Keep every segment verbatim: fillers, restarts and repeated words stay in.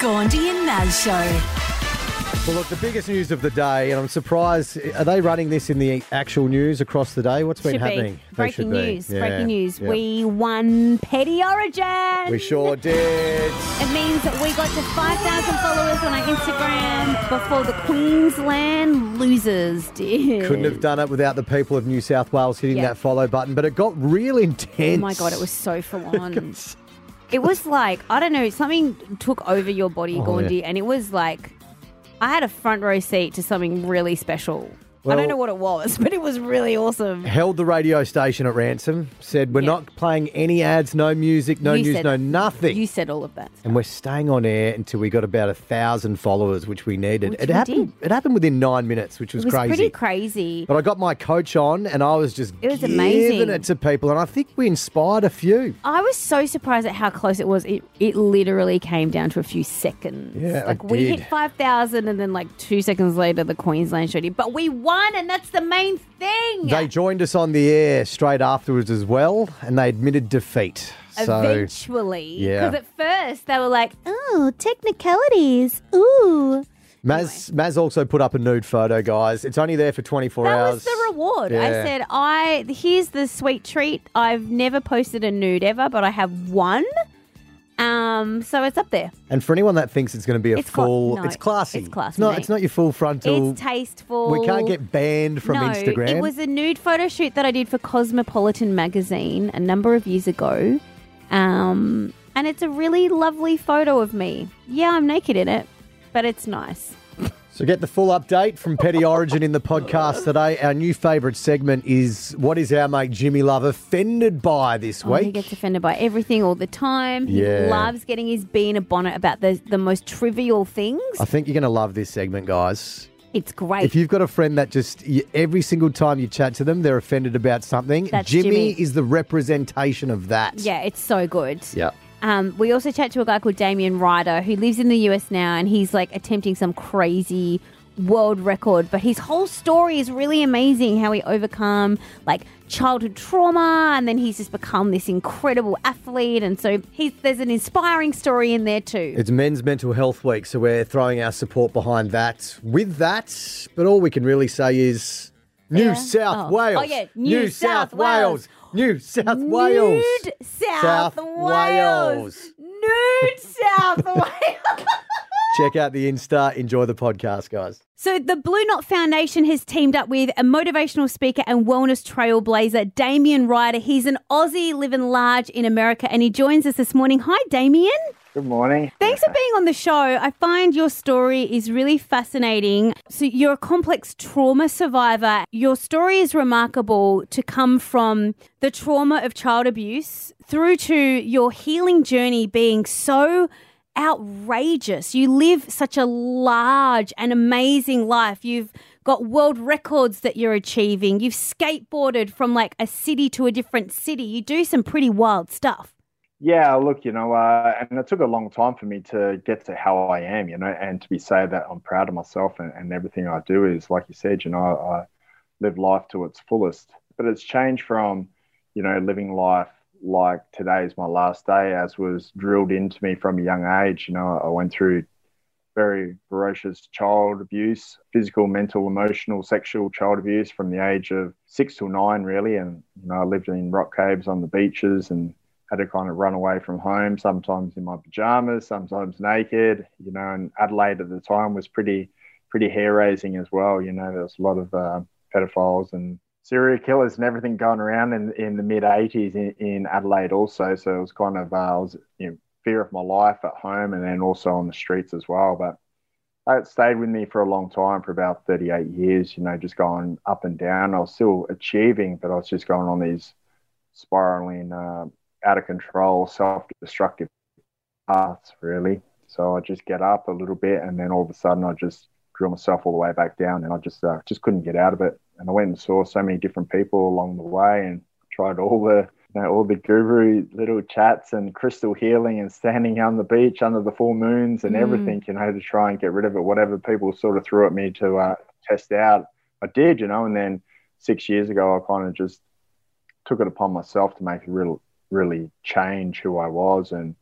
Gandhi and Naz Show. Well, look, the biggest news of the day, and I'm surprised, are they running this in the actual news across the day? What's been Should happening? be. They Breaking should be. news. Yeah, Breaking news. yeah. We won Petty Origin. We sure did. It means that we got to five thousand followers on our Instagram before the Queensland losers did. Couldn't have done it without the people of New South Wales hitting Yeah. that follow button, but it got real intense. Oh, my God, it was so full on. It was like, I don't know, something took over your body, Oh, Gandhi, yeah. and it was like, I had a front row seat to something really special. Well- I don't know what it was, but it was really awesome. Held the radio station at ransom, said we're Yeah. not playing any ads, no music, no You news, said- no nothing. You said all of that. And we're staying on air until we got about a thousand followers, which we needed. Which it we happened. It happened within nine minutes, which was, It was crazy. pretty crazy. But I got my coach on, and I was just It was giving amazing. it to people, and I think we inspired a few. I was so surprised at how close it was. It it literally came down to a few seconds. Yeah, like it we did. hit five thousand, and then like two seconds later, the Queensland showed it. But we won, and that's the main thing. They joined us on the air straight afterwards as well, and they admitted defeat. So Eventually, yeah. because at first they were like, "Oh, technicalities, ooh." Maz, Maz also put up a nude photo, guys. It's only there for twenty-four That hours. was the reward. I Yeah. said, "I here's the sweet treat. I've never posted a nude ever, but I have one. Um, so it's up there. And for anyone that thinks it's going to be a It's cla- full, no, it's classy. it's classy, It's not. mate. It's not your full frontal. It's tasteful. We can't get banned from no, Instagram. it was a nude photo shoot that I did for Cosmopolitan magazine a number of years ago. Um, and it's a really lovely photo of me. Yeah, I'm naked in it, but it's nice. So get the full update from Petty Origin in the podcast today. Our new favourite segment is what is our mate Jimmy Love offended by this Oh, he week? gets offended by everything all the time. He Yeah. loves getting his bee in a bonnet about the, the most trivial things. I think you're going to love this segment, guys. It's great. If you've got a friend that just you, every single time you chat to them, they're offended about something, That's Jimmy, Jimmy. is the representation of that. yeah, it's so good. Yeah. Um, we also chat to a guy called Damien Ryder who lives in the U S now, and he's like attempting some crazy world record, but his whole story is really amazing, how he overcome like childhood trauma, and then he's just become this incredible athlete. And so he's, there's an inspiring story in there too. It's Men's Mental Health Week, so we're throwing our support behind that. With that, but all we can really say is New Yeah. South Oh. Wales. Oh, yeah, New South Wales. New South Wales. Nude South, South Wales. Wales. Nude South Wales. Check out the Insta. Enjoy the podcast, guys. So the Blue Knot Foundation has teamed up with a motivational speaker and wellness trailblazer, Damien Ryder. He's an Aussie living large in America, and he joins us this morning. Hi, Damien. Good morning. Thanks for being on the show. I find your story is really fascinating. So you're a complex trauma survivor. Your story is remarkable to come from the trauma of child abuse through to your healing journey being so outrageous. You live such a large and amazing life. You've got world records that you're achieving. You've skateboarded from like a city to a different city. You do some pretty wild stuff. Yeah, look, you know, uh, and it took a long time for me to get to how I am, you know, and to be say that I'm proud of myself and, and everything I do is, like you said, you know, I live life to its fullest. But it's changed from, you know, living life like today is my last day, as was drilled into me from a young age. You know, I went through very ferocious child abuse, physical, mental, emotional, sexual child abuse from the age of six till nine, really. And, you know, I lived in rock caves on the beaches and had to kind of run away from home, sometimes in my pajamas, sometimes naked, you know, and Adelaide at the time was pretty, pretty hair-raising as well. You know, there was a lot of uh, pedophiles and serial killers and everything going around in, in the mid-eighties in, in Adelaide also. So it was kind of, uh, I was, you know, fear of my life at home and then also on the streets as well. But it stayed with me for a long time, for about thirty-eight years, you know, just going up and down. I was still achieving, but I was just going on these spiraling, uh, out of control, self-destructive paths, really. So I just get up a little bit and then all of a sudden I just drill myself all the way back down and I just uh, just couldn't get out of it. And I went and saw so many different people along the way and tried all the, you know, all the guru little chats and crystal healing and standing on the beach under the full moons and Mm. everything, you know, to try and get rid of it, whatever people sort of threw at me to uh, test out. I did, you know, and then six years ago, I kind of just took it upon myself to make a real really change who I was and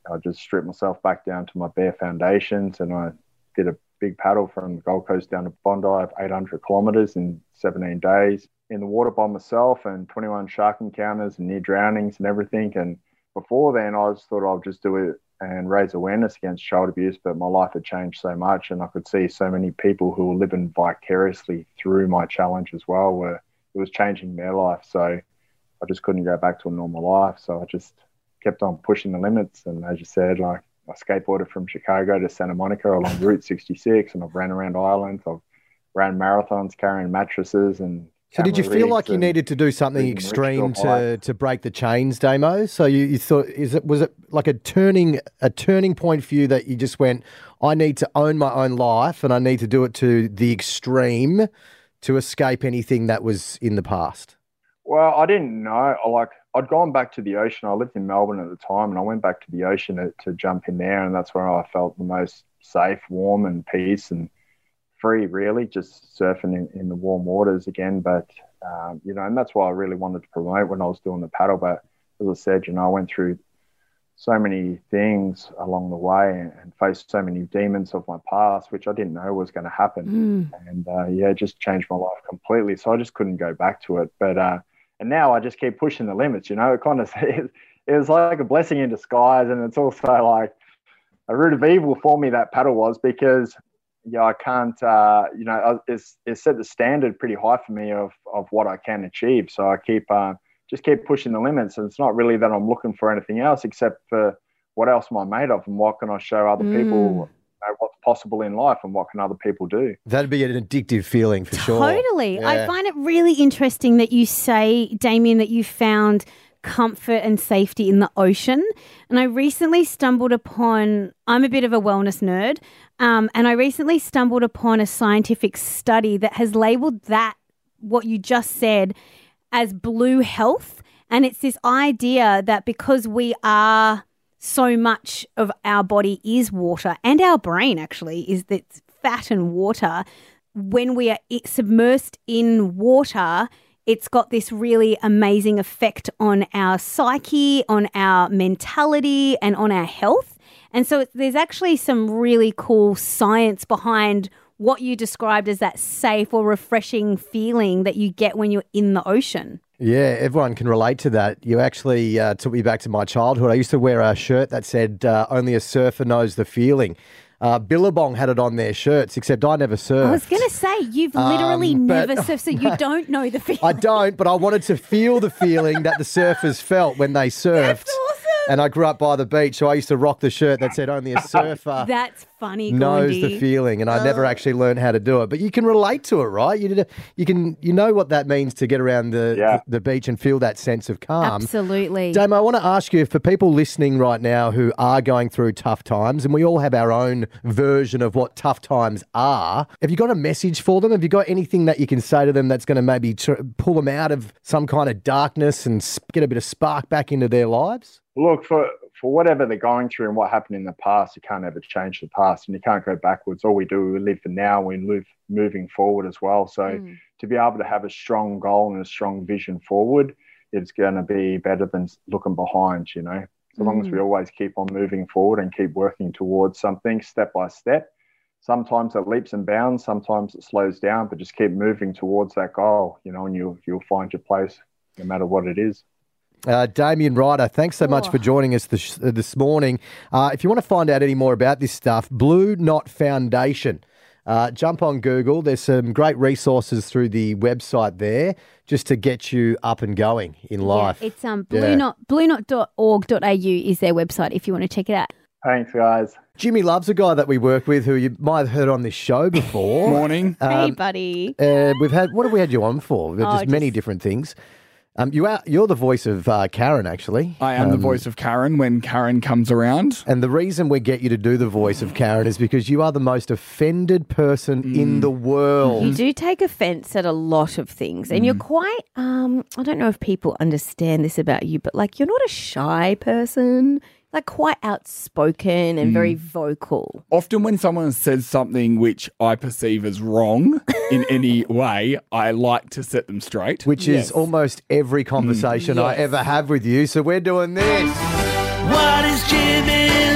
I just stripped myself back down to my bare foundations, and I did a big paddle from the Gold Coast down to Bondi of eight hundred kilometres in seventeen days in the water by myself, and twenty-one shark encounters and near drownings and everything. And before then, I just thought I'll just do it and raise awareness against child abuse, but my life had changed so much, and I could see so many people who were living vicariously through my challenge as well, where it was changing their life. So I just couldn't go back to a normal life. So I just kept on pushing the limits. And as you said, like, I skateboarded from Chicago to Santa Monica along Route sixty-six, and I've ran around islands. I've ran marathons carrying mattresses and. So did you feel like you needed to do something extreme to, to break the chains, Damo? So you, you thought, is it was it like a turning a turning point for you that you just went, I need to own my own life and I need to do it to the extreme to escape anything that was in the past? Well, I didn't know. Like, I'd gone back to the ocean. I lived in Melbourne at the time, and I went back to the ocean to, to jump in there, and that's where I felt the most safe, warm, and peace and free, really, just surfing in, in the warm waters again. But, um, you know, and that's what I really wanted to promote when I was doing the paddle. But as I said, you know, I went through so many things along the way and, and faced so many demons of my past, which I didn't know was going to happen. Mm. And, uh, yeah, it just changed my life completely. So I just couldn't go back to it. But, uh, and now I just keep pushing the limits, you know, it kind of, it, it was like a blessing in disguise. And it's also like a root of evil for me, that paddle was, because yeah, I can't, uh, you know, it's, it's set the standard pretty high for me of, of what I can achieve. So I keep, uh, just keep pushing the limits. And it's not really that I'm looking for anything else except for what else am I made of and what can I show other mm. people, you know, what's possible in life and what can other people do. That'd be an addictive feeling for totally. sure. Totally. Yeah. I find it really interesting that you say, Damien, that you found comfort and safety in the ocean. And I recently stumbled upon, I'm a bit of a wellness nerd, um, and I recently stumbled upon a scientific study that has labeled that, what you just said, as blue health. And it's this idea that because we are, so much of our body is water, and our brain actually is that fat and water, when we are submersed in water, it's got this really amazing effect on our psyche, on our mentality, and on our health. And so there's actually some really cool science behind what you described as that safe or refreshing feeling that you get when you're in the ocean. Yeah, everyone can relate to that. You actually uh, took me back to my childhood. I used to wear a shirt that said, uh, only a surfer knows the feeling. Uh, Billabong had it on their shirts, except I never surfed. I was going to say, you've literally um, never but, surfed, so you don't know the feeling. I don't, but I wanted to feel the feeling that the surfers felt when they surfed. That's awesome. And I grew up by the beach, so I used to rock the shirt that said only a surfer That's funny, knows Gondy. the feeling, and I never actually learned how to do it. But you can relate to it, right? You did a, you can you know what that means to get around the, yeah. the the beach and feel that sense of calm. Absolutely. Damo, I want to ask you, for people listening right now who are going through tough times, and we all have our own version of what tough times are, have you got a message for them? Have you got anything that you can say to them that's going to maybe tr- pull them out of some kind of darkness and get a bit of spark back into their lives? Look, for for whatever they're going through and what happened in the past, you can't ever change the past and you can't go backwards. All we do, we live for now, we live moving forward as well. So mm. to be able to have a strong goal and a strong vision forward, it's going to be better than looking behind, you know. So mm. long as we always keep on moving forward and keep working towards something step by step. Sometimes it leaps and bounds, sometimes it slows down, but just keep moving towards that goal, you know, and you'll, you'll find your place no matter what it is. Uh, Damien Ryder, thanks so much oh. for joining us this, uh, this morning. Uh, if you want to find out any more about this stuff, Blue Knot Foundation. Uh, jump on Google. There's some great resources through the website there just to get you up and going in life. Yeah, it's um, blue knot, blue knot dot org dot a u is their website if you want to check it out. Thanks, guys. Jimmy Love's a guy that we work with who you might have heard on this show before. Morning. Um, hey, buddy. Uh, we've had, what have we had you on for? Oh, just, just many different things. Um, you are, you're the voice of uh, Karen, actually. I am um, the voice of Karen when Karen comes around. And the reason we get you to do the voice of Karen is because you are the most offended person mm. in the world. You do take offence at a lot of things. And mm. you're quite, um, I don't know if people understand this about you, but like you're not a shy person. Like quite outspoken and mm. very vocal. Often when someone says something which I perceive as wrong in any way, I like to set them straight. Which yes. is almost every conversation mm. yes. I ever have with you. So we're doing this. What is Jimmy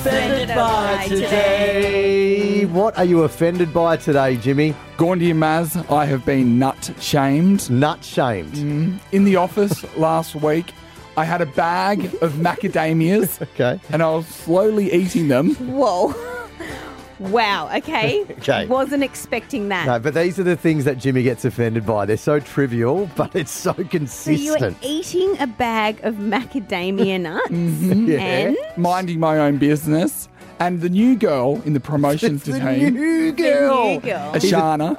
offended by today? What are you offended by today, Jimmy? Gaundy and Maz, I have been nut shamed. Nut shamed. Mm. In the office last week, I had a bag of macadamias. Okay. And I was slowly eating them. Whoa. Wow, okay. Okay. Wasn't expecting that. No, but these are the things that Jimmy gets offended by. They're so trivial, but it's so So you were consistent. eating a bag of macadamia nuts Yeah. and Minding my own business. And the new girl in the promotions the team, new girl. new girl Ashana,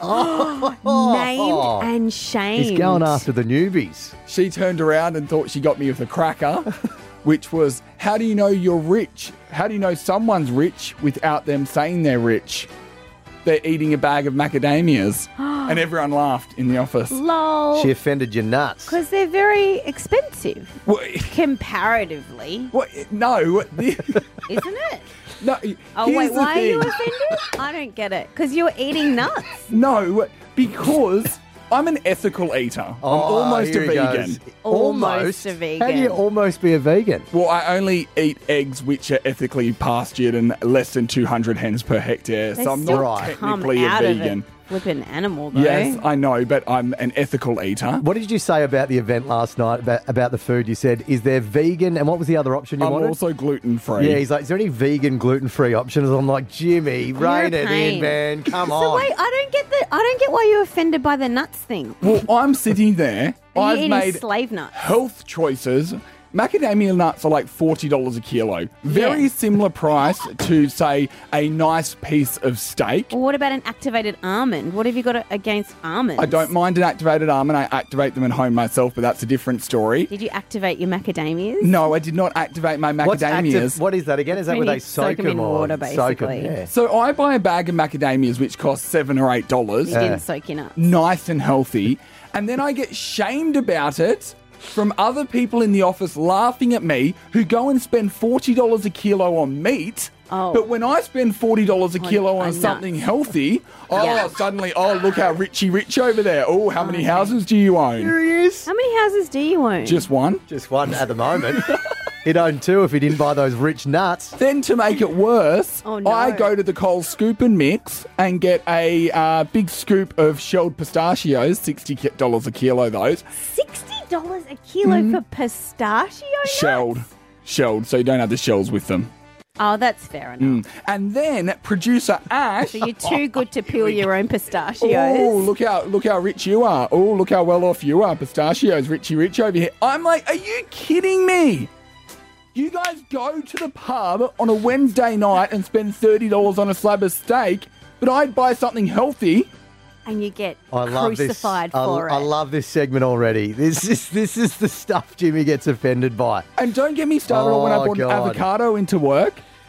Oh. named and shamed. He's going after the newbies. she turned around and thought she got me with a cracker, which was, how do you know you're rich? How do you know someone's rich without them saying they're rich? They're eating a bag of macadamias. And everyone laughed in the office. Lol. She offended your nuts. Because they're very expensive What? comparatively, what no. isn't it? No. Oh, here's wait, the why are you thing. offended? I don't get it. Because you're eating nuts. No, because I'm an ethical eater. I'm almost a Oh, here he vegan. goes. Almost a How do you vegan. almost be a vegan? Well, I only eat eggs which are ethically pastured and less than two hundred hens per hectare, They so I'm still not Right. come technically a out of vegan. a flipping animal, though. Yes, I know, but I'm an ethical eater. What did you say about the event last night, about, about the food? You said, is there vegan? And what was the other option you I'm wanted? also gluten free. Yeah, he's like, is there any vegan, gluten-free options? I'm like, Jimmy, rein a it in, pain. man. Come So on. wait, I don't get the. I don't get why you're offended by the nuts thing. Well, I'm sitting there. Are you I've eating made slave nuts? health choices. Macadamia nuts are like forty dollars a kilo. Very Yeah. similar price to, say, a nice piece of steak. Well, what about an activated almond? What have you got against almonds? I don't mind an activated almond. I activate them at home myself, but that's a different story. Did you activate your macadamias? No, I did not activate my What's macadamias. active, what is that again? Is that When where you they soak, soak 'em in or water, soak 'em? basically. Yeah. So I buy a bag of macadamias, which costs seven or eight dollars. You didn't soak your nuts. Nice and healthy, and then I get shamed about it from other people in the office laughing at me who go and spend forty dollars a kilo on meat. Oh. But when I spend forty dollars a kilo on on something nuts. healthy, oh, Yeah. suddenly, oh, look how richy rich over there. Oh, how many houses do you own? Here he is. How many houses do you own? Just one. Just one at the moment. He'd own two if he didn't buy those rich nuts. Then to make it worse, Oh, no. I go to the Coles Scoop and Mix and get a uh, big scoop of shelled pistachios, sixty dollars a kilo those. Sixty dollars a kilo Mm. for pistachio nuts? Shelled. Shelled, so you don't have the shells with them. Oh, that's fair enough. And then producer Ash. So you're too good to peel your own pistachios. Oh, look how look how rich you are. Oh, look how well off you are. Pistachios, richy rich over here. I'm like, are you kidding me? You guys go to the pub on a Wednesday night and spend thirty dollars on a slab of steak, but I'd buy something healthy. And you get I love this. crucified I, for I it. love this segment already. This is this is the stuff Jimmy gets offended by. And don't get me started on when I Oh, bought an God. avocado into work.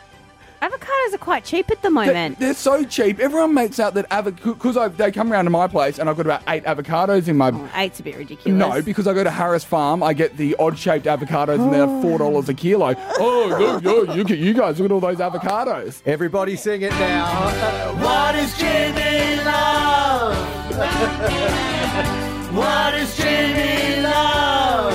Avocados are quite cheap at the They- moment. They're so cheap. Everyone makes out that avocado, because they come around to my place and I've got about eight avocados in my. Oh, eight's a bit ridiculous. No, because I go to Harris Farm, I get the odd-shaped avocados and they're four dollars a kilo. Oh, look, look, look at you guys! Look at all those avocados. Everybody sing it now. What is Jimmy love? What is Jimmy love?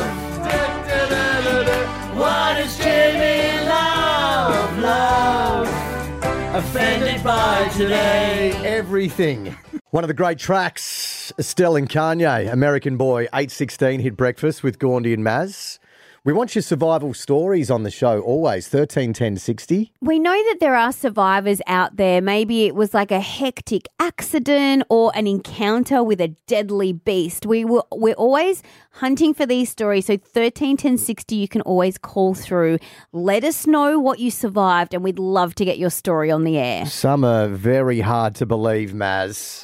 What is Jimmy love? Love offended by today. Everything. One of the great tracks, Estelle and Kanye, American Boy, eight sixteen, hit breakfast with Gaundy and Maz. We want your survival stories on the show always, thirteen ten sixty. We know that there are survivors out there. Maybe it was like a hectic accident or an encounter with a deadly beast. We were, we're always hunting for these stories. So thirteen ten sixty, you can always call through. Let us know what you survived and we'd love to get your story on the air. Some are very hard to believe, Maz.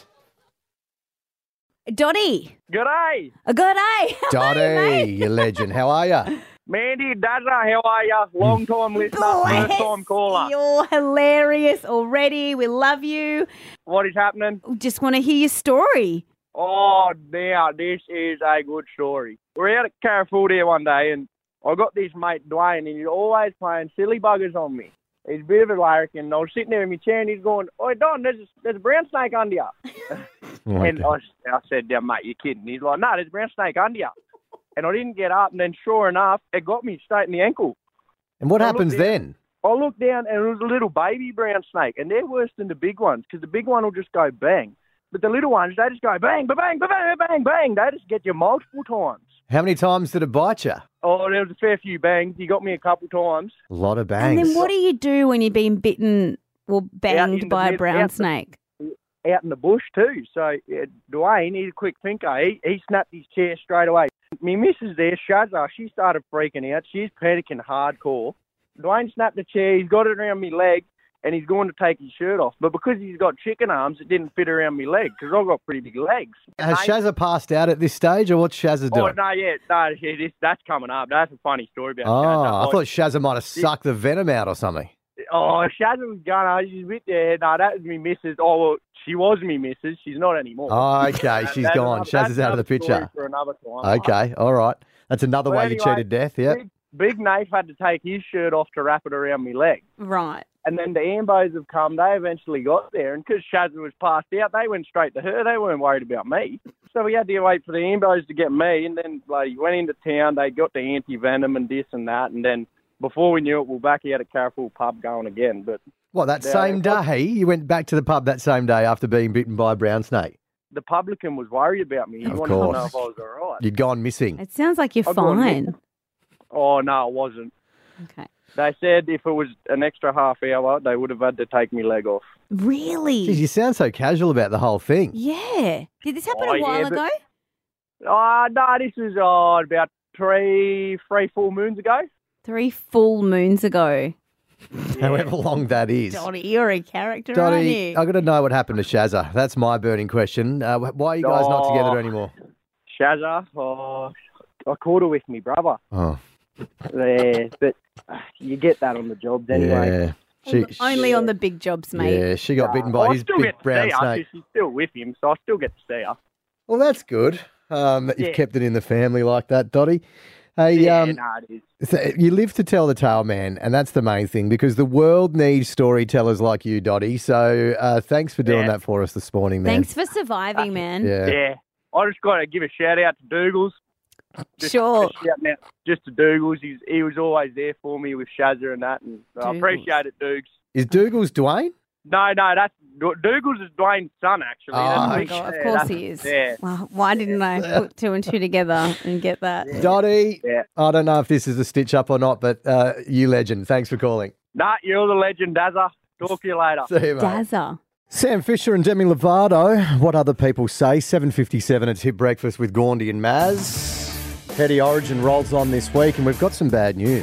Dottie. G'day, A good day. Dottie, you legend. How are you? Mandy, Dazza, how are ya? Long time listener, first time caller. You're hilarious already. We love you. What is happening? We just want to hear your story. Oh, now this is a good story. We're out at Carrefour there one day, and I got this mate Dwayne, and he's always playing silly buggers on me. He's a bit of a larrikin. I was sitting there in my chair, and he's going, "Oi, Don, there's a, there's a brown snake under you." Oh, And I, I said, "Yeah, mate, you're kidding." He's like, "No, there's a brown snake under you." And I didn't get up, and then sure enough, it got me straight in the ankle. And what I happens looked then? I looked down and it was a little baby brown snake, and they're worse than the big ones because the big one will just go bang. But the little ones, they just go bang, bang, bang, bang, bang, bang. They just get you multiple times. How many times did it bite you? Oh, there was a fair few bangs. You got me a couple times. A lot of And bangs. then what do you do when you've been bitten or in banged the by a bed- brown out the- snake? Out in the bush too. So uh, Dwayne, he's a quick thinker. He, he snapped his chair straight away. Me missus there, Shazza, she started freaking out. She's panicking hardcore. Dwayne snapped the chair. He's got it around my leg, and he's going to take his shirt off. But because he's got chicken arms, it didn't fit around my leg because I've got pretty big legs. Has Mate- Shazza passed out at this stage, or what's Shazza Oh, doing? no, yeah, no, yeah, this, that's coming up. That's a funny story about Oh, Shazza. I thought Shazza might have sucked the venom out or something. Oh, Shazza was going, oh, she's with there. No, that was me missus. Oh, well, she was me missus. She's not anymore. Oh, okay, she's That's gone. another- Shazza's that's out of the another story picture. For another time. Okay, all right. That's another Well, way you anyway, cheated death, yeah. Big, Big Nath had to take his shirt off to wrap it around my leg. Right. And then the Ambos have come. They eventually got there. And because Shazza was passed out, they went straight to her. They weren't worried about me. So we had to wait for the Ambos to get me. And then like went into town. They got the anti-venom and this and that. And then before we knew it, we were back at a Carrefour pub going again. But What, that Yeah, same it day? You went back to the pub that same day after being bitten by a brown snake? the publican was worried about me. He Of wanted to know course. if I was all right. You'd gone missing. It sounds like you're I've got a fine. Oh, no, it wasn't. Okay. They said if it was an extra half hour, they would have had to take me leg off. Really? Geez, you sound so casual about the whole thing. Yeah. Did this happen Oh, a while yeah, but- ago? Oh, no, this was oh, about three, three, four moons ago. Three full moons ago. However long that is. Dottie, you're a character, aren't Dottie, you? I've got to know what happened to Shazza. That's my burning question. Uh, wh- why are you guys not Oh. together anymore? Shazza, oh, I caught her with me brother. Oh, Yeah, but uh, you get that on the jobs anyway. yeah. She, Only on the big jobs, mate. yeah, she got bitten Uh, by I his still big get to brown see her, snake. 'cause she's still with him, so I still get to see her. Well, that's good um, that you've Yeah. kept it in the family like that, Dottie. Hey, Yeah, um, no, it is. so you live to tell the tale, man, and that's the main thing because the world needs storytellers like you, Dottie. So uh, thanks for doing Yeah. that for us this morning, man. Thanks for surviving, man. Yeah. Yeah, I just got to give a shout out to Dougals. Just, Sure. Just, shouting out just to Dougals. He's, he was always there for me with Shazza and that, and I Dougals. appreciate it, Dougs. Is Dougal's Dwayne? No, no, that's Dougals is Dwayne's son, actually. Oh, That's Oh my big- God, of yeah, course that's- he is. Yeah. Well, why didn't I put two and two together and get that? Dottie, Yeah. I don't know if this is a stitch up or not, but uh, you legend. Thanks for calling. Nah, you're the legend, Dazza. Talk to you later. See you, mate. Dazza. Sam Fisher and Demi Lovato. What other people say. seven fifty-seven at Hit Breakfast with Gaundy and Maz. Petty Origin rolls on this week, and we've got some bad news.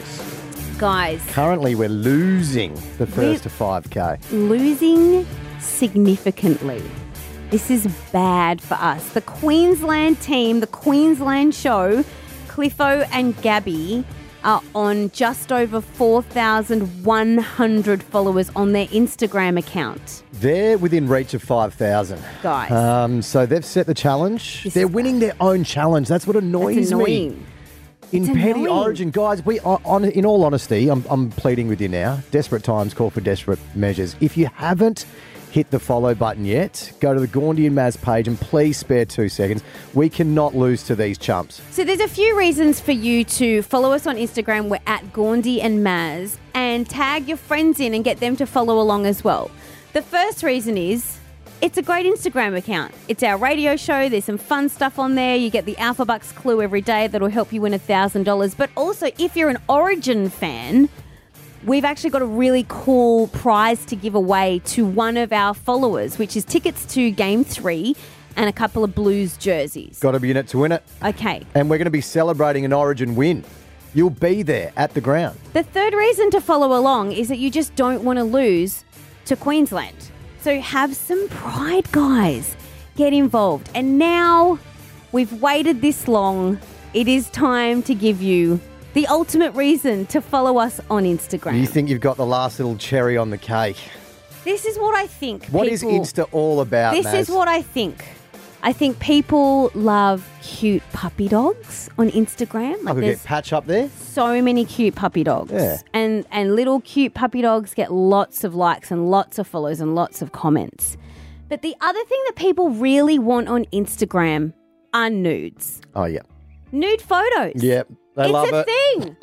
Guys, Currently, we're losing the first to five K. losing significantly. This is bad for us. The Queensland team, the Queensland show, Cliffo and Gabby are on just over four thousand one hundred followers on their Instagram account. They're within reach of five thousand. Guys, Um, so they've set the challenge. This They're is winning their own challenge. That's what annoys that's me. annoying. In It's Petty annoying. Origin, guys, we are on. In all honesty, I'm, I'm pleading with you now. Desperate times call for desperate measures. If you haven't hit the follow button yet, go to the Gaundy and Maz page and please spare two seconds. We cannot lose to these chumps. So there's a few reasons for you to follow us on Instagram. We're at Gaundy and Maz, and tag your friends in and get them to follow along as well. The first reason is it's a great Instagram account. It's our radio show. There's some fun stuff on there. You get the Alpha Bucks clue every day that'll help you win one thousand dollars. But also, if you're an Origin fan, we've actually got a really cool prize to give away to one of our followers, which is tickets to Game three and a couple of Blues jerseys. Got to be in it to win it. Okay. And we're going to be celebrating an Origin win. You'll be there at the ground. The third reason to follow along is that you just don't want to lose to Queensland. So have some pride, guys. Get involved. And now we've waited this long. It is time to give you the ultimate reason to follow us on Instagram. You think you've got the last little cherry on the cake. This is what I think. What is people- Insta all about, This Maz? is what I think. I think people love cute puppy dogs on Instagram. I Like could there's get Patch up there. so many cute puppy dogs. Yeah. And and little cute puppy dogs get lots of likes and lots of follows and lots of comments. But the other thing that people really want on Instagram are nudes. Oh, yeah. Nude photos. Yep. They it's love a it. thing.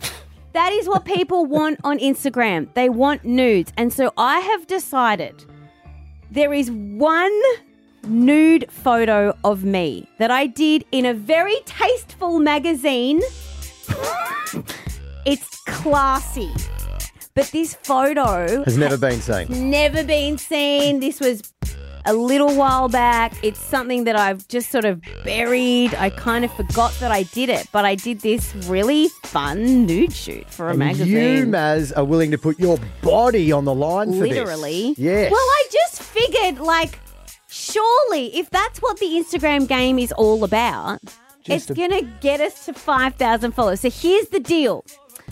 That is what people want on Instagram. They want nudes. And so I have decided there is one nude photo of me that I did in a very tasteful magazine. It's classy. But this photo Has never been seen. never been seen. This was a little while back. It's something that I've just sort of buried. I kind of forgot that I did it, but I did this really fun nude shoot for a And magazine. you, Maz, are willing to put your body on the line for this. Literally. Yes. Well, I just figured, like, surely if that's what the Instagram game is all about, Just it's a- going to get us to five thousand followers. So here's the deal.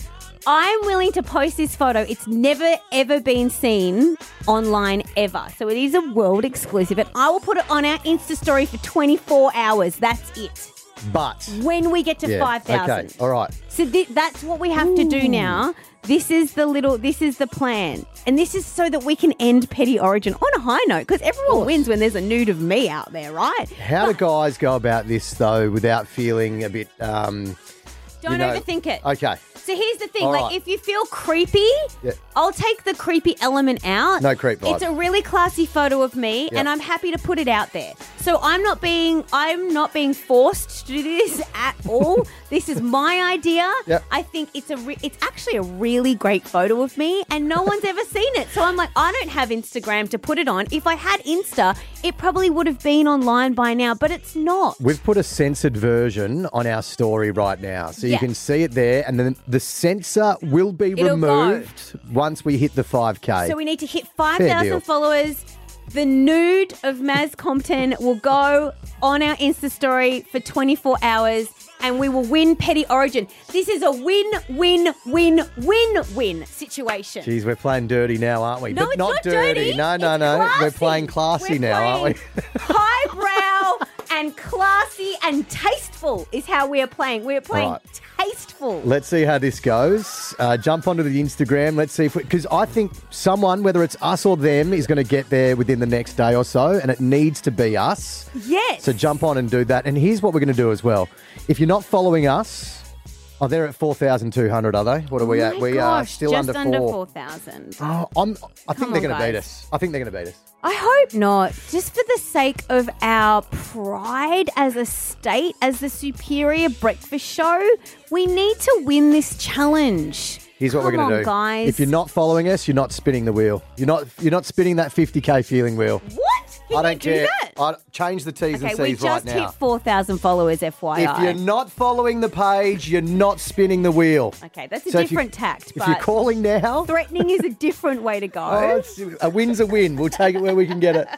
I'm willing to post this photo. It's never, ever been seen online ever. So it is a world exclusive. And I will put it on our Insta story for twenty-four hours. That's it. But. When we get to Yeah, five thousand. Okay, all right. So th- that's what we have to do now. This is the little, this is the plan. And this is so that we can end Petty Origin on a high note, because everyone wins when there's a nude of me out there, right? How do guys go about this, though, without feeling a bit... Um, Don't you know- overthink it. Okay. So here's the thing, All like right. if you feel creepy, Yeah. I'll take the creepy element out. No creep vibe. It's a really classy photo of me, Yeah. and I'm happy to put it out there. So I'm not being I'm not being forced to do this at all. This is my idea. Yep. I think it's a re- it's actually a really great photo of me, and no one's ever seen it. So I'm like, I don't have Instagram to put it on. If I had Insta, it probably would have been online by now, but it's not. We've put a censored version on our story right now. So you Yeah. can see it there. And then the censor will be It'll removed once we hit the five K. So we need to hit five Fair thousand deal. followers. The nude of Maz Compton will go on our Insta story for twenty-four hours, and we will win Petty Origin. This is a win, win, win, win, win situation. Geez, we're playing dirty now, aren't we? No, but it's not, not dirty. dirty. No, no, It's no. We're classy. playing classy We're now, aren't we? playing highbrow and classy and tasteful is how we are playing. We are playing Right. tasteful. Let's see how this goes. Uh, jump onto the Instagram. Let's see if because I think someone, whether it's us or them, is going to get there within the next day or so, and it needs to be us. Yes. So jump on and do that. And here's what we're going to do as well. If you're not following us, oh, they're at four thousand two hundred, are they? What are we Oh at? my we are gosh, still just under, under four. four thousand. Oh, I'm, I think Come they're on, going to beat guys. us. I think they're going to beat us. I hope not. Just for the sake of our pride as a state, as the superior breakfast show, we need to win this challenge. Here's what Come we're going to on, do. guys. If you're not following us, you're not spinning the wheel. You're not You're not spinning that fifty K feeling wheel. What? Can I you don't do care. that? I, change the T's Okay, and we C's right just now. hit four thousand followers, F Y I. If you're not following the page, you're not spinning the wheel. Okay, that's a So if you- different tact, If but you're calling now, threatening is a different way to go. oh, it's, a win's a win. We'll take it where we can get it.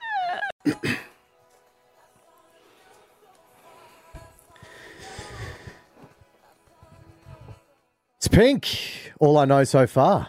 It's pink. All I know so far.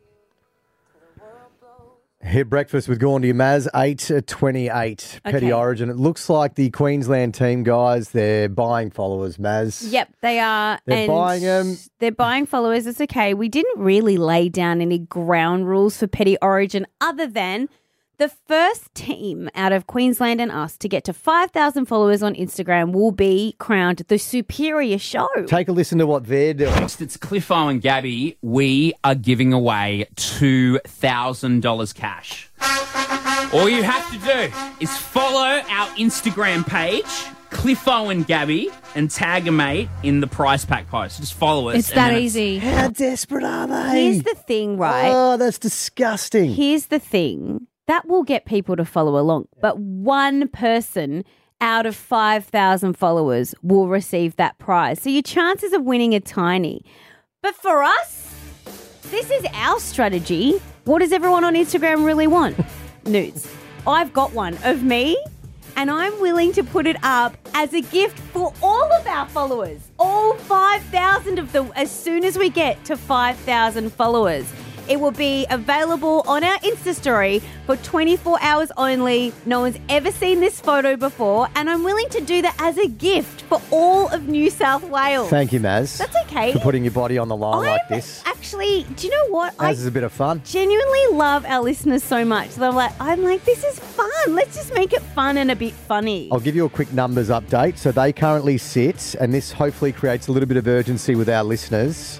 Hit breakfast with Gordy Maz, eight twenty-eight, Petty Okay. Origin. It looks like the Queensland team guys, they're buying followers, Maz. Yep, they are. They're and buying 'em. They're buying followers. It's okay. We didn't really lay down any ground rules for Petty Origin other than the first team out of Queensland and us to get to five thousand followers on Instagram will be crowned the superior show. Take a listen to what they're doing. Next, it's Cliffo and Gabby. We are giving away two thousand dollars cash. All you have to do is follow our Instagram page, Cliffo and Gabby, and tag a mate in the prize pack post. Just follow us. It's and that then easy. How desperate are they? Here's the thing, right? Oh, that's disgusting. Here's the thing. That will get people to follow along. But one person out of five thousand followers will receive that prize. So your chances of winning are tiny. But for us, this is our strategy. What does everyone on Instagram really want? Nudes. I've got one of me, and I'm willing to put it up as a gift for all of our followers. All five thousand of them as soon as we get to five thousand followers. It will be available on our Insta story for twenty-four hours only. No one's ever seen this photo before, and I'm willing to do that as a gift for all of New South Wales. Thank you, Maz. That's okay. For putting your body on the line like I'm this. Actually, do you know what? Maz is a bit of fun. genuinely love our listeners so much that I'm like, I'm like, this is fun. Let's just make it fun and a bit funny. I'll give you a quick numbers update. So they currently sit, and this hopefully creates a little bit of urgency with our listeners.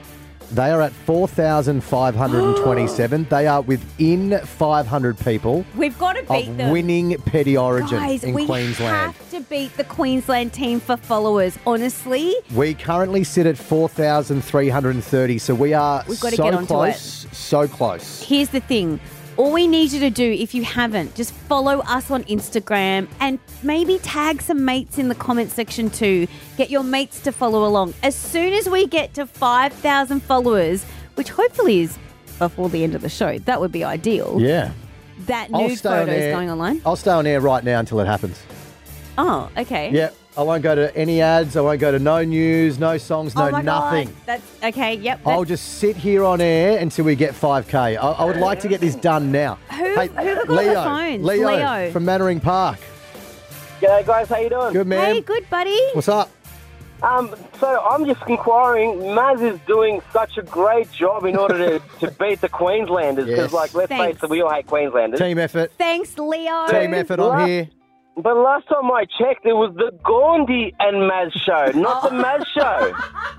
They are at four thousand five hundred twenty-seven. They are within five hundred people We've got to beat of them. winning Petty Origin Guys, in we Queensland. have to beat the Queensland team for followers. Honestly, We currently sit at four thousand three hundred thirty, so we are We've got to so get onto close, so close. here's the thing. All we need you to do, if you haven't, just follow us on Instagram and maybe tag some mates in the comment section too. Get your mates to follow along. As soon as we get to five thousand followers, which hopefully is before the end of the show, that would be ideal. Yeah. That I'll nude stay on photo is air. going online. I'll stay on air right now until it happens. Oh, okay. Yeah. I won't go to any ads. I won't go to no news, no songs, no oh my nothing. God. That's okay. Yep. I'll that's- just sit here on air until we get five K. I, I would like to get this done now. Who- who got the Leo, phones? Leo, Leo. from Mannering Park. G'day guys, how you doing? Good, man. Hey, good buddy. What's up? Um, so I'm just inquiring, Maz is doing such a great job in order to, to beat the Queenslanders, because Yes. like, let's Thanks. face it, we all hate Queenslanders. Team effort. Thanks, Leo. Team effort. I'm Last- here. But last time I checked, it was the Gaundi and Maz show, not the Maz show.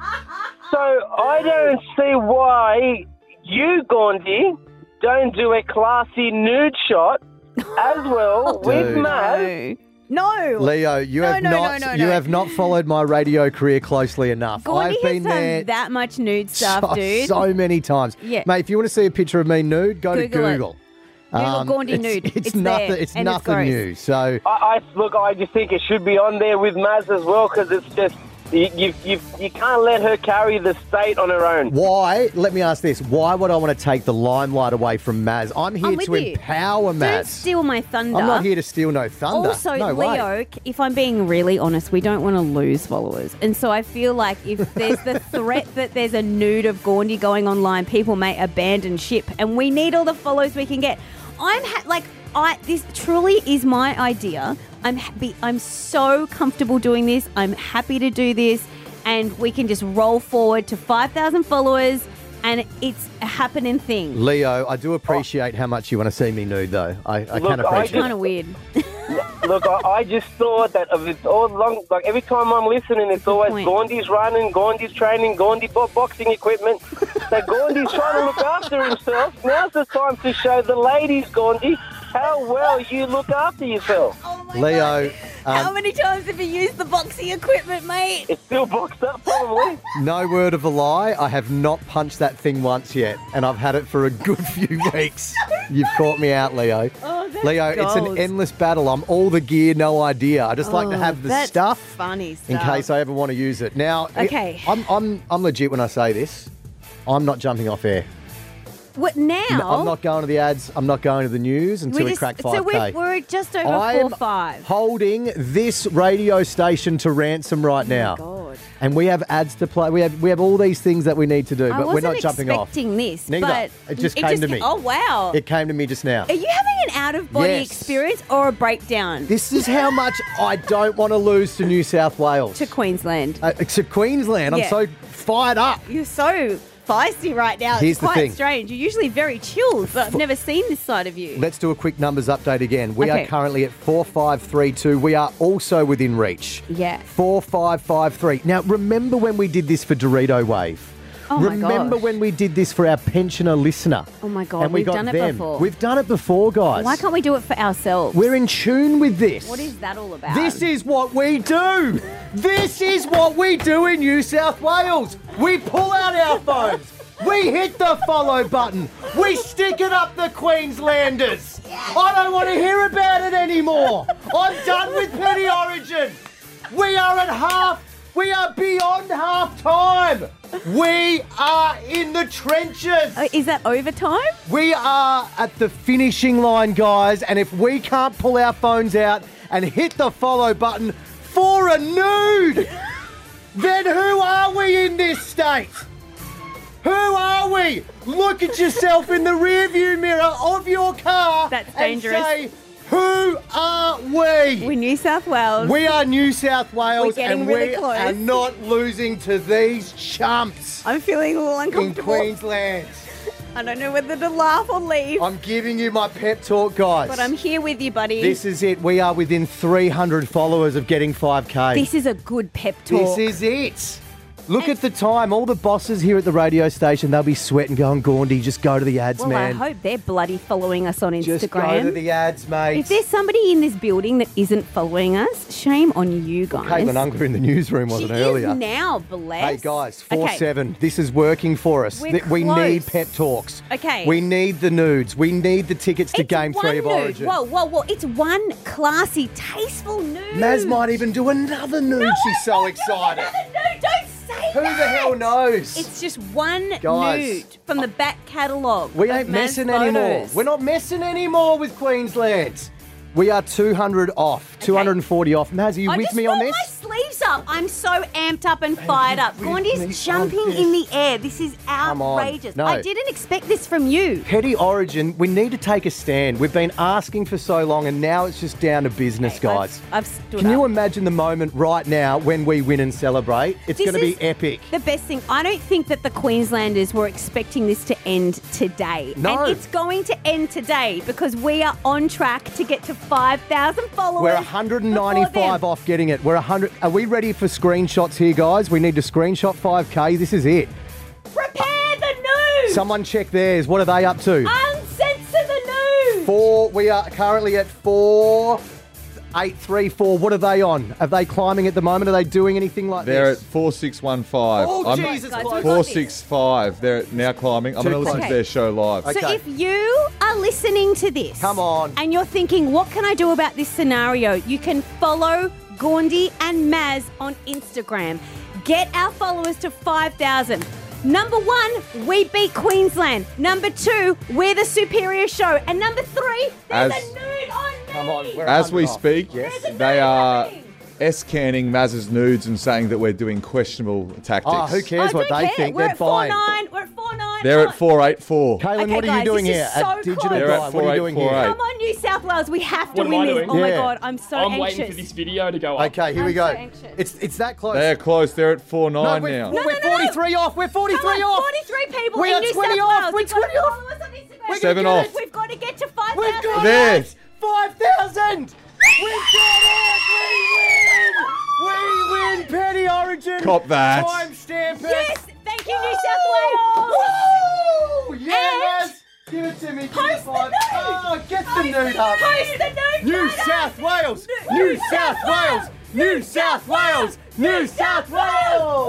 So I don't see why you, Gaundi, don't do a classy nude shot as well with Dude. Maz. No. Leo, you No, have no, not no, no, you no. have not followed my radio career closely enough. Gaundi I've been has there done that much nude stuff, so, dude. so many times. Yeah. Mate, if you want to see a picture of me nude, go Google to it. Google. Google Gaundi it's, nude. It's, It's nothing. there, It's and it's nothing gross. new. So I, I look, I just think it should be on there with Maz as well, because it's just you, you, you, you can't let her carry the state on her own. why? Let me ask this: why would I want to take the limelight away from Maz? I'm here I'm with to you. empower Don't Maz. steal my thunder. I'm not here to steal no thunder. Also, no way. Leo, if I'm being really honest, we don't want to lose followers. And so I feel like if there's the threat that there's a nude of Gaundi going online, people may abandon ship. And we need all the follows we can get. I'm ha- like, I this truly is my idea. I'm happy. I'm so comfortable doing this. I'm happy to do this. And we can just roll forward to five thousand followers. And it's a happening thing. Leo, I do appreciate how much you want to see me nude, though. I, I Look, can I appreciate. It's kind of weird. Look, I, I just thought that of it all along, like every time I'm listening, it's always point. Gaundi's running, Gaundi's training, Gaundi bo- boxing equipment. So Gaundi's trying to look after himself. Now's the time to show the ladies, Gaundi, how well you look after yourself. Leo, How um, many times have you used the boxing equipment, mate? It's still boxed up, probably. no word of a lie. I have not punched that thing once yet, and I've had it for a good few weeks. You've caught me out, Leo. Oh, that's Leo, it's an gold. endless battle. I'm all the gear, no idea. I just like to Oh, have the that's stuff funny stuff. in case I ever want to use it. Now, Okay. I'm, I'm, I'm legit when I say this. I'm not jumping off air. What now? No, I'm not going to the ads. I'm not going to the news until we, just, crack so five K. we're, we're just over I'm four five. holding this radio station to ransom right now. God. And we have ads to play. We have we have all these things that we need to do, I but we're wasn't not jumping off. expecting this, Neither. but It just came to me. Oh wow! It came to me just now. Are you having an out of body Yes. experience or a breakdown This is how much I don't want to lose to New South Wales. to Queensland? Uh, to Queensland. Yeah. I'm so fired up. You're so feisty right now. Here's it's the quite thing. strange. You're usually very chilled, but I've never seen this side of you. Let's do a quick numbers update again. We Okay. are currently at four five three two. We are also within reach. Yeah. four five five three. Now, remember when we did this for Dorito Wave? Oh my remember gosh. when we did this for our pensioner listener? Oh my God, and we we've got done it them. before. We've done it before, guys. Why can't we do it for ourselves? We're in tune with this. What is that all about? This is what we do. This is what we do in New South Wales. We pull out our phones. We hit the follow button. We stick it up the Queenslanders. I don't want to hear about it anymore. I'm done with Petty Origin. We are at half. We are beyond half time. We are in the trenches. Oh, is that overtime? We are at the finishing line, guys, and if we can't pull our phones out and hit the follow button for a nude, then who are we in this state? Who are we? Look at yourself in the rearview mirror of your car That's and dangerous. say, who are we? We're New South Wales. We are New South Wales We're getting and really we close. are not losing to these chumps I'm feeling a little in uncomfortable. Queensland. I don't know whether to laugh or leave, I'm giving you my pep talk, guys. but I'm here with you, buddy. This is it. We are within three hundred followers of getting five K. This is a good pep talk. This is it. Look at the time. All the bosses here at the radio station, they'll be sweating, going, Gaundy, just go to the ads, Well, man. I hope they're bloody following us on Instagram. Just go to the ads, mate. If there's somebody in this building that isn't following us, shame on you guys. Caitlin Unger in the newsroom wasn't she earlier. is now, bless. Hey guys, four Okay. seven. This is working for us. We're Th- we close. need pep talks. Okay. We need the nudes. We need the tickets to It's Game one Three of nude. Origin. Whoa, whoa, whoa! It's one classy, tasteful nude. Maz might even do another nude. No, She's I'm so not doing excited. another nude. Don't say Who that. the hell knows? It's just one Guys, nude from the back catalogue. We of ain't Maz messing photos. anymore. We're not messing anymore with Queensland. We are two hundred off, two hundred forty off. Maz, are you I with just me on rolled this? my sleeves up. I'm so amped up and fired up. with me Gaundy's jumping on in the air. This is Come on. outrageous. No. I didn't expect this from you. Petty Origin, we need to take a stand. We've been asking for so long, and now it's just down to business, Okay, guys. I've, I've stood Can you up. imagine the moment right now when we win and celebrate? It's This going to be is epic. The best thing, I don't think that the Queenslanders were expecting this to end today. No. And it's going to end today because we are on track to get to five thousand followers. We're one hundred ninety-five before them. off getting it. We're one hundred. Are we ready for screenshots here, guys? We need to screenshot five K. This is it. Prepare the news! Someone check theirs. What are they up to? Uncensor the news! Four. We are currently at four. Eight, three, four. What are they on? Are they climbing at the moment? Are they doing anything like They're this? at four six one five. Oh, I'm Jesus Guys, Christ. we've got four this. six five. They're now climbing. I'm Too going to listen close. to their show live. So Okay. if you are listening to this, Come on. and you're thinking, what can I do about this scenario? You can follow Gaundy and Maz on Instagram. Get our followers to five thousand. Number one, we beat Queensland. Number two, we're the superior show. And number three, there's As- a nude on me. Come on. We're As we one off. speak, Yes. There's a they nude are on me. S-canning Maz's nudes and saying that we're doing questionable tactics. Oh, who cares I what don't they care. think? We're They're at four fine. nine. We're at four nine. They're Oh, at four eight four. Caitlin, Okay, what are you guys, doing this here is at so Digital close. They're at Guide? What are you doing four eight four here? eight. Come on, New South Wales. We have to What am win I this. doing? Oh my Yeah. God, I'm so I'm anxious. waiting for this video to go up. Okay, here we I'm go. so anxious. It's it's that close. They're close. They're at four no, nine we're, now. we're no, no. forty-three off. We're Come forty-three on, off. forty-three people We in are New twenty South off. Wales. We're You've got to twenty off. follow us on Instagram. We're Seven gonna off. do it. We've got to get to five We've thousand. got There. it. five thousand. We've got it. We win. We win. Petty Origin. Cop that. Timestamp it. Yes, thank you, New South Wales. Woo! Yeah, And- Naz. Give it to me. Give Post me the five. nude. Oh, get the Post nude up. Post the nude. New photo. South Wales. New New South Wales. New South Wales. New South Wales.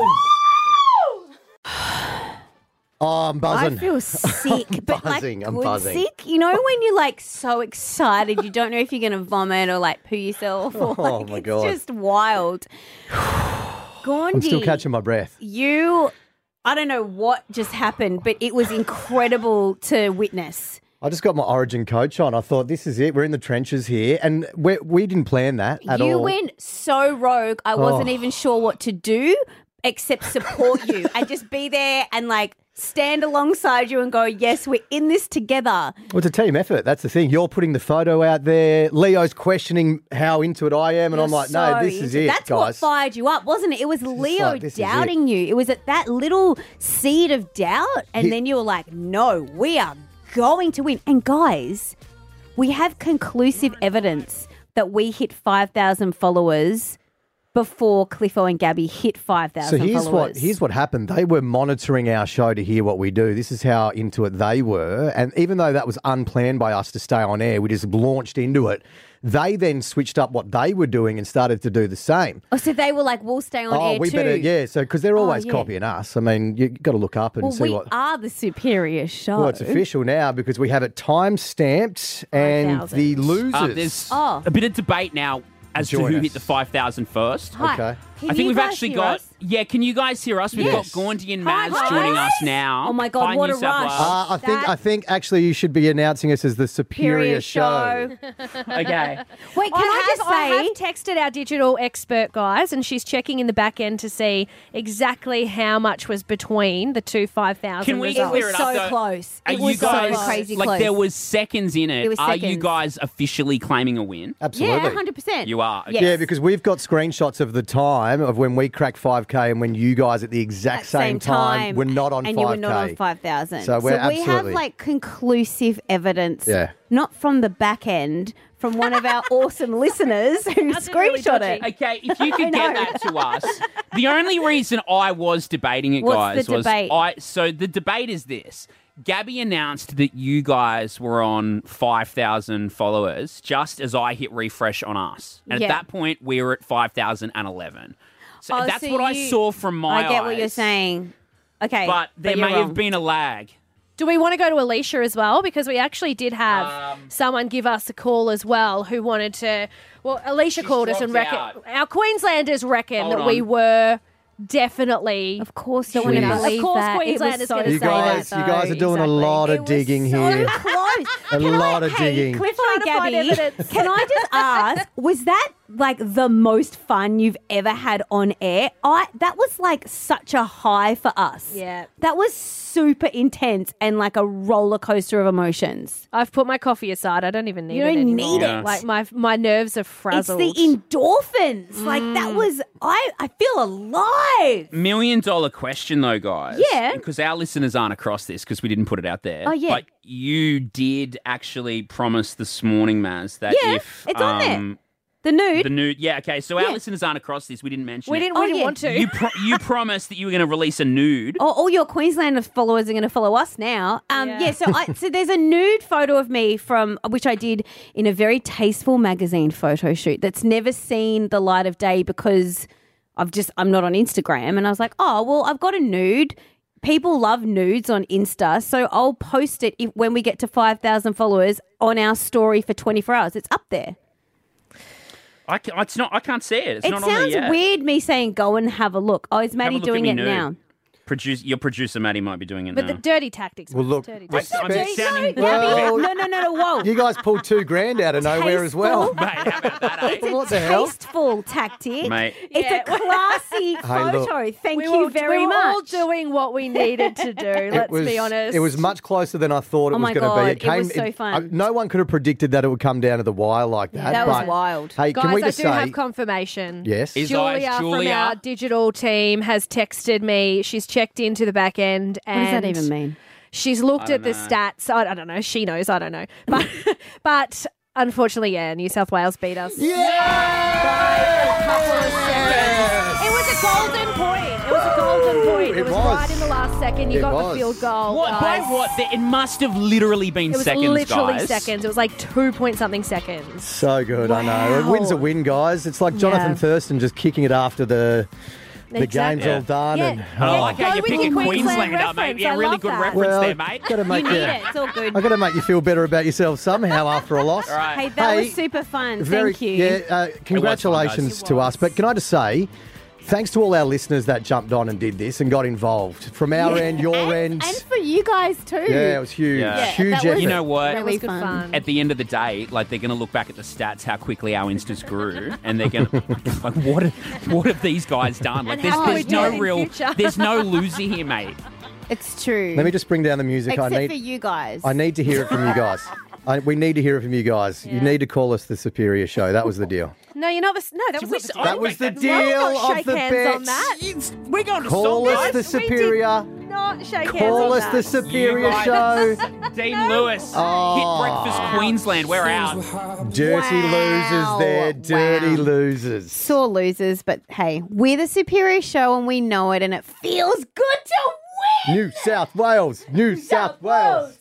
Oh, I'm I buzzing. feel sick, but buzzing, like I'm good buzzing. sick. You know when you're like so excited, you don't know if you're going to vomit or like poo yourself. Or, Oh, like, my it's God. just wild. Gaundy, I'm still catching my breath. you. I don't know what just happened, but it was incredible to witness. I just got my Origin coach on. I thought, this is it. We're in the trenches here. And we we didn't plan that at you all. went so rogue. I wasn't Oh. even sure what to do except support you and just be there and like stand alongside you and go, yes, we're in this together. Well, it's a team effort. That's the thing. You're putting the photo out there. Leo's questioning how into it I am. And I'm You're like, no, so this is into- it, That's what guys. fired you up, wasn't it? It was Leo like, this is it. doubting you. It was at that little seed of doubt. And He- then you were like, no, we are going to win. And guys, we have conclusive evidence that we hit five thousand followers before Cliffo and Gabby hit five So thousand here's followers. what here's what happened. They were monitoring our show to hear what we do. This is how into it they were. And even though that was unplanned by us to stay on air, we just launched into it. They then switched up what they were doing and started to do the same. Oh, so they were like, we'll stay on oh, air we too. better, yeah. So because they're Oh, always yeah. copying us. I mean, you got to look up and Well, see we what. are the superior show. Well, it's official now because we have it time stamped, and five thousand. the losers. Uh, there's Oh. a bit of debate now as Join to who us. hit the five thousand first. Hi. Okay. Can I think you we've guys actually hear got. us? Yeah, can you guys hear us? We've Yes. got Gaundy and Hi, Maz guys. joining us now. Oh my God, Hi, what New a South rush. Wales. Uh, I think That- I think actually you should be announcing us as the superior, show. Okay. Wait, can I, I, just have, I say? have texted our digital expert, guys, and she's checking in the back end to see exactly how much was between the two five thousand Can we results. clear was it up, so though? close. Are It you was so guys crazy like close. there was seconds in it? It was Are you seconds. guys officially claiming a win? Absolutely. Yeah, one hundred percent. You are. Yes. Yeah, because we've got screenshots of the time of when we cracked five five K and when you guys at the exact At same, time, were not on and five K. you were not on five thousand. So we're we have absolutely- like conclusive evidence, Yeah. not from the back end, from one of our awesome listeners who screenshot it. Okay, if you I could get know. that to us. The only reason I was debating it, What's guys, the was debate? I. So the debate is this. Gabby announced that you guys were on five thousand followers just as I hit refresh on us. And Yeah. at that point, we were at five thousand eleven. So Oh, that's so what I you- saw from my I get what you're eyes. saying. Okay, But there you're may wrong. have been a lag. Do we want to go to Alicia as well? Because we actually did have Um, someone give us a call as well who wanted to. Well, Alicia called us and dropped reckon our Queenslanders reckon Hold that we on. were definitely. Of course, don't want to Jeez. believe Of course, that. It was Queenslanders so gonna You say guys, that, you guys though. are doing a Exactly. lot It of was digging so here. close. A Can lot I, of hey, digging. Cliff Trying and to find Gabby, evidence. can I just ask, was that like the most fun you've ever had on air? I that was like such a high for us. Yeah. That was super intense and like a roller coaster of emotions. I've put my coffee aside. I don't even need You it don't anymore. need it. Like my my nerves are frazzled. It's the endorphins. Like that was I I feel alive. Million dollar question, though, guys. Yeah. Because our listeners aren't across this because we didn't put it out there. Oh, yeah. But you did actually promise this morning, Maz, that Yeah, if it's on there. um, The nude. the nude, yeah, okay. So our Yeah. listeners aren't across this. We didn't mention we it. didn't Oh, we didn't yeah. want to. You pro- you promised that you were going to release a nude. Oh, all your Queensland followers are going to follow us now. Um, yeah. Yeah. So, I, so there's a nude photo of me from which I did in a very tasteful magazine photo shoot that's never seen the light of day because I've just I'm not on Instagram, and I was like, oh well, I've got a nude. People love nudes on Insta, so I'll post it if, when we get to five thousand followers on our story for twenty-four hours. It's up there. I ca- it's not. I can't see it. It's it not on there sounds yet. weird me saying go and have a look. Oh, is Have a Maddie look at doing me it nude. now? Produce your producer Maddie might be doing it But now. the dirty tactics. Well, man. look, Dirty Wait, tactics. I'm Dirty- sounding- no, Well- no, no, no, no, whoa. You guys pulled two grand out of nowhere as well. Mate, how about that, eh? It's a What the hell? tasteful tactic. Mate. It's Yeah. a classy Hey, look. photo. Thank we you were, very we were much. all doing what we needed to do. Let's it was, be honest. It was much closer than I thought it Oh was my going to God, be. it was so fun. I- no one could have predicted that it would come down to the wire like that. That was but, wild. Hey, Guys, can we I just do say have confirmation. yes? Is Julia, eyes, from Julia? our digital team has texted me. She's checked into the back end. What And does that even mean? She's looked I at the don't know. stats. I, I don't know. She knows. I don't know. But but unfortunately, yeah, New South Wales beat us. It was a golden point. It was a golden point. It, It was, was. right in the last second. You It got was. the field goal. What, by guys. what? It must have literally been It was seconds, literally guys. seconds. It was like two point something seconds. So good, I know. A win's a win, guys. It's like Jonathan Yeah. Thurston just kicking it after the the Exactly. game's all done. Yeah. And, I Yeah, like go how you're with your picking Queensland Queenslander, mate. reference. Yeah, I really love good that. reference well, there, mate. gotta make You you, need it. It's all good. I got to make you feel better about yourself somehow after a loss. All right. Hey, that Hey, was super fun. Very, Thank you. Yeah, uh, congratulations guys. to us. But can I just say, thanks to all our listeners that jumped on and did this and got involved. From our end, your and, end. and for you guys too. yeah, it was huge. Yeah. Yeah, Huge that was- effort. You know what? It Really was good fun. fun. At the end of the day, like they're going to look back at the stats, how quickly our Instas grew, and they're going to like, what? Have, what have these guys done? Like, And there's, how can we there's do no it in real, future? there's no loser here, mate. It's true. Let me just bring down the music. Except I need, for you guys. I need to hear it from you guys. I, we need to hear it from you guys. You Yeah. need to call us the Superior Show. That was the deal. No, you're not. The, no, that was not the I That don't was make the that- deal We'll not of shake the hands bet. on that. It's- We're going to Call song, us guys. the We did Superior. Not shake hands Call on us that. the Superior You Show. Dean Lewis, Oh. Hit Breakfast Queensland. We're out. Dirty Wow. losers there. Dirty Wow. losers. Sore losers, but hey, we're the Superior Show and we know it, and it feels good to win. New South Wales. New South Wales.